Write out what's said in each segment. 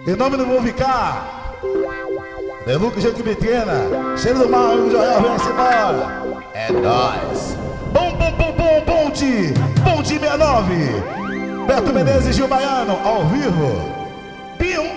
Em nome do Vou Ficar, de Lucas Gente Pequena, cheiro do mal, o Joel, vem-se embora. É nóis. Ponte 69. Beto Menezes e Gil Baiano, ao vivo. Pium.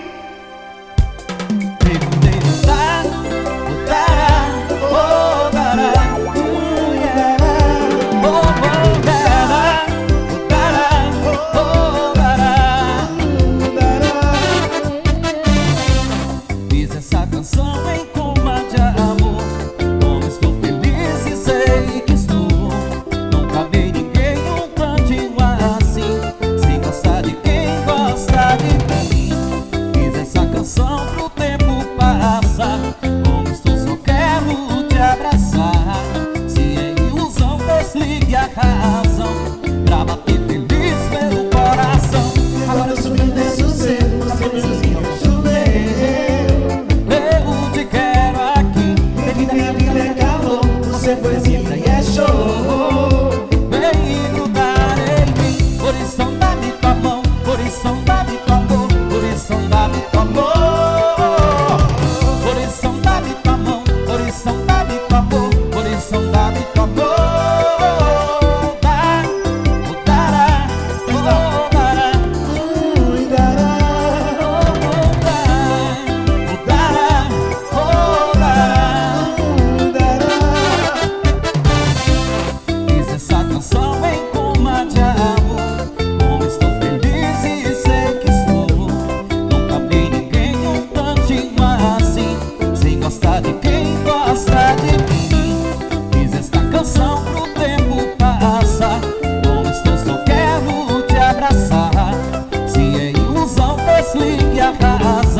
Fiz essa canção em coma de amor. Como estou feliz e sei que estou. Nunca vi ninguém um cantinho assim, sem gostar de quem gosta de mim. Fiz essa canção pro tempo passar. Como estou só quero te abraçar. Se é ilusão, desligue a razão pra bater feliz meu coração. Agora eu subi desse cedo, na cabecinha vai chover. Eu te quero aqui, Bebida minha vida é calor, você foi cinta e é show. vem grudar em mim. Por isso dá-me tua mão, por isso dá-me tua amor, por isso dá-me tua amor. Por isso dá-me tua mão, por isso dá-me tua amor, por isso dá-me tua amor. Fiz essa canção em coma de amor. Como estou feliz e sei que estou. Nunca vi ninguém um tantinho assim, sem gostar de quem gosta de mim. Fiz esta canção pro tempo passar. Como estou só quero te abraçar. Se é ilusão, desligue a razão